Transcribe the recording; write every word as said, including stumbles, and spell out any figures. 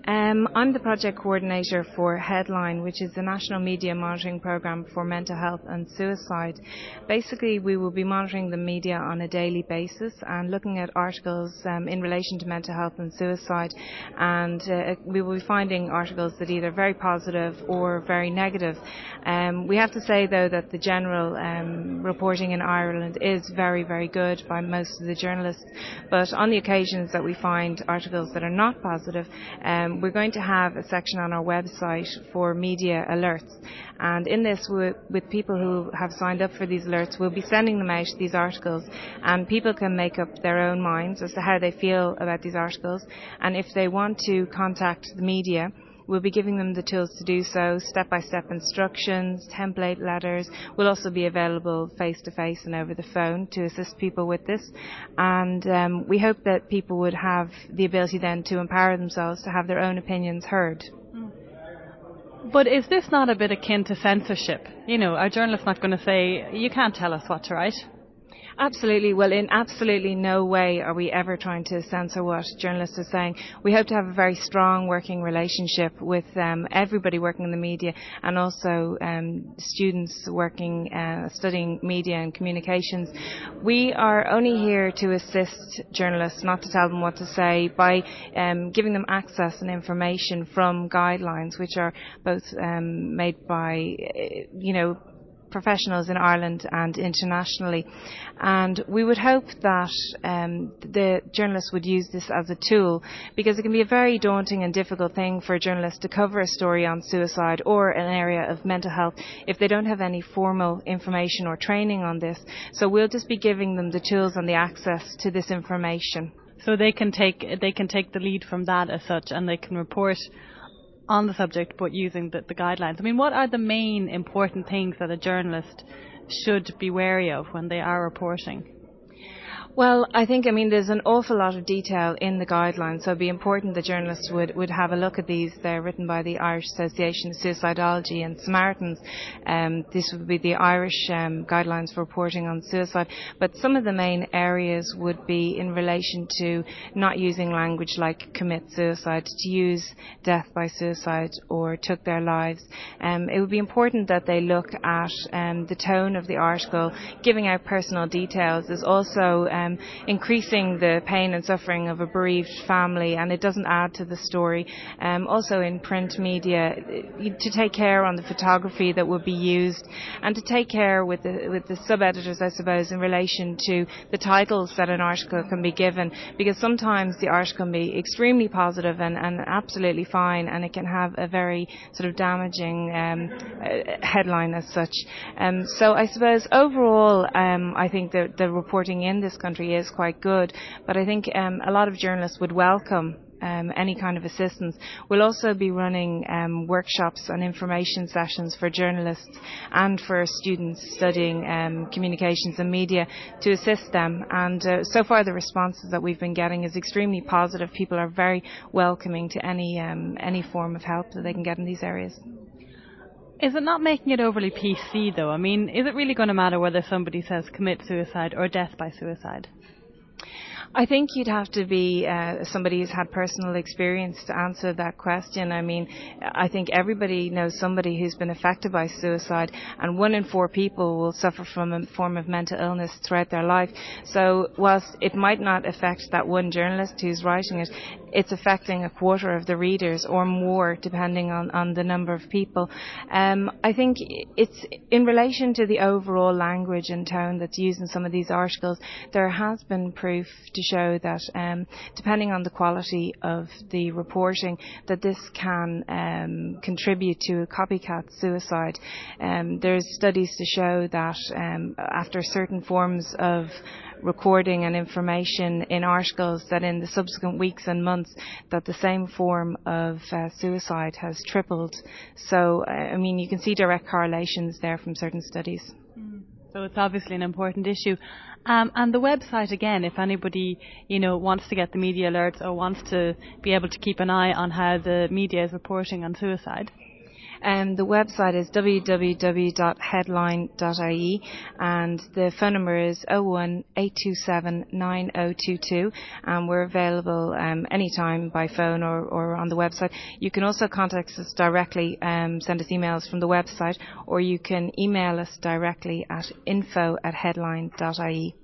Um, I'm the project coordinator for Headline, which is the National Media Monitoring Programme for Mental Health and Suicide. Basically, we will be monitoring the media on a daily basis and looking at articles um, in relation to mental health and suicide. And uh, we will be finding articles that are either very positive or very negative. Um, we have to say, though, that the general um, reporting in Ireland is very, very good by most of the journalists. But on the occasions that we find articles that are not positive, um, we're going to have a section on our website for media alerts, and in this, with, with people who have signed up for these alerts, we'll be sending them out these articles, and people can make up their own minds as to how they feel about these articles, and if they want to contact the media, we'll be giving them the tools to do so, step-by-step instructions, template letters. We'll also be available face-to-face and over the phone to assist people with this. And um, we hope that people would have the ability then to empower themselves to have their own opinions heard. But is this not a bit akin to censorship? You know, our journalist's not going to say, you can't tell us what to write. Absolutely. Well, in absolutely no way are we ever trying to censor what journalists are saying. We hope to have a very strong working relationship with um, everybody working in the media, and also um, students working, uh, studying media and communications. We are only here to assist journalists, not to tell them what to say, by um, giving them access and information from guidelines, which are both um, made by, you know, professionals in Ireland and internationally. And we would hope that um, the journalists would use this as a tool, because it can be a very daunting and difficult thing for a journalist to cover a story on suicide or an area of mental health if they don't have any formal information or training on this. So we'll just be giving them the tools and the access to this information. So they can take they can take the lead from that as such, and they can report on the subject, but using the, the guidelines. I mean, what are the main important things that a journalist should be wary of when they are reporting? Well, I think, I mean, there's an awful lot of detail in the guidelines, so it'd be important that journalists would, would have a look at these. They're written by the Irish Association of Suicidology and Samaritans. Um, this would be the Irish um, guidelines for reporting on suicide. But some of the main areas would be in relation to not using language like commit suicide, to use death by suicide or took their lives. Um, it would be important that they look at um, the tone of the article. Giving out personal details is also um, Um, increasing the pain and suffering of a bereaved family, and it doesn't add to the story. Um, also in print media, to take care on the photography that would be used, and to take care with the, with the sub-editors, I suppose, in relation to the titles that an article can be given, because sometimes the article can be extremely positive and, and absolutely fine, and it can have a very sort of damaging um, headline as such. Um, so I suppose overall, um, I think that the reporting in this country is quite good, but I think um, a lot of journalists would welcome um, any kind of assistance. We'll also be running um, workshops and information sessions for journalists and for students studying um, communications and media to assist them, and uh, so far the responses that we've been getting is extremely positive. People are very welcoming to any um, any form of help that they can get in these areas. Is it not making it overly P C, though? I mean, is it really going to matter whether somebody says commit suicide or death by suicide? I think you'd have to be uh, somebody who's had personal experience to answer that question. I mean, I think everybody knows somebody who's been affected by suicide, and one in four people will suffer from a form of mental illness throughout their life. So whilst it might not affect that one journalist who's writing it, it's affecting a quarter of the readers or more, depending on, on the number of people. Um, I think it's in relation to the overall language and tone that's used in some of these articles. There has been proof to show that um, depending on the quality of the reporting, that this can um, contribute to a copycat suicide. Um, there's studies to show that um, after certain forms of recording and information in articles, that in the subsequent weeks and months that the same form of uh, suicide has tripled. So, I mean, you can see direct correlations there from certain studies. Mm. So it's obviously an important issue. Um, and the website, again, if anybody, you know, wants to get the media alerts or wants to be able to keep an eye on how the media is reporting on suicide. Um, the website is w w w dot headline dot i e and the phone number is oh one eight two seven nine oh two two, and we're available um, anytime by phone or, or on the website. You can also contact us directly, um, send us emails from the website, or you can email us directly at info at headline dot i e.